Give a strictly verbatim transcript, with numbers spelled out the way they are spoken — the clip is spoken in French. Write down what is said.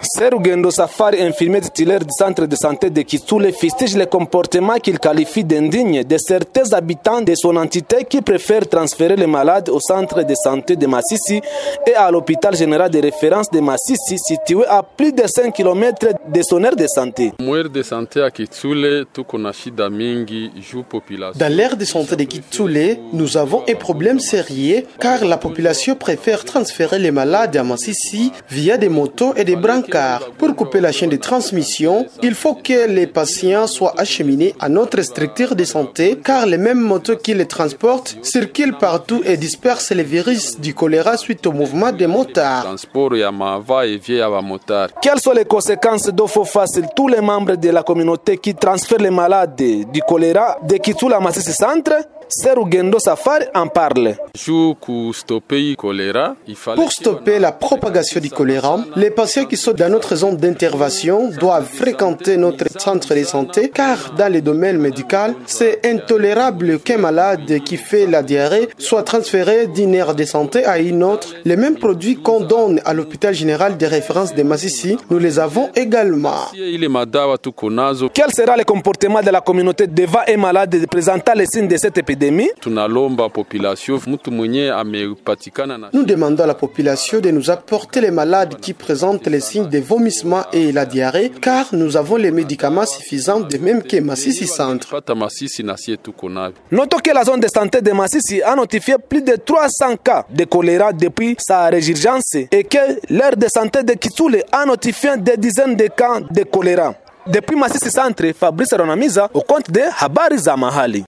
Serugendo Safari, infirmier titulaire du centre de santé de Kitsule, fustige le comportement qu'il qualifie d'indigne de certains habitants de son entité qui préfèrent transférer les malades au centre de santé de Masisi et à l'hôpital général de référence de Masisi, situé à plus de cinq kilomètres de son aire de santé. Dans l'aire de santé de Kitsule, nous avons un problème sérieux car la population préfère transférer les malades à Masisi via des motos et des brancards. Pour couper la chaîne de transmission, il faut que les patients soient acheminés à notre structure de santé car les mêmes motos qui les transportent circulent partout et dispersent les virus du choléra suite au mouvement des motards. Quelles sont les conséquences dont font face tous les membres de la communauté qui transfèrent les malades du choléra de Kitsule à Masisi Centre? Serugendo Safari en parle. Pour stopper la propagation du choléra, les patients qui sont dans notre zone d'intervention doivent fréquenter notre centre de santé car dans le domaine médical, c'est intolérable qu'un malade qui fait la diarrhée soit transféré d'une aire de santé à une autre. Les mêmes produits qu'on donne à l'hôpital général de référence de Masisi, nous les avons également. Quel sera le comportement de la communauté devant un malade présentant les signes de cette épidémie? Nous demandons à la population de nous apporter les malades qui présentent les signes de vomissement et la diarrhée car nous avons les médicaments suffisants de même que Masisi Centre. Notons que la zone de santé de Masisi a notifié plus de trois cents cas de choléra depuis sa résurgence et que l'aire de santé de Kitsule a notifié des dizaines de cas de choléra. Depuis Masisi Centre, Fabrice Ronamiza au compte de Habari za Mahali.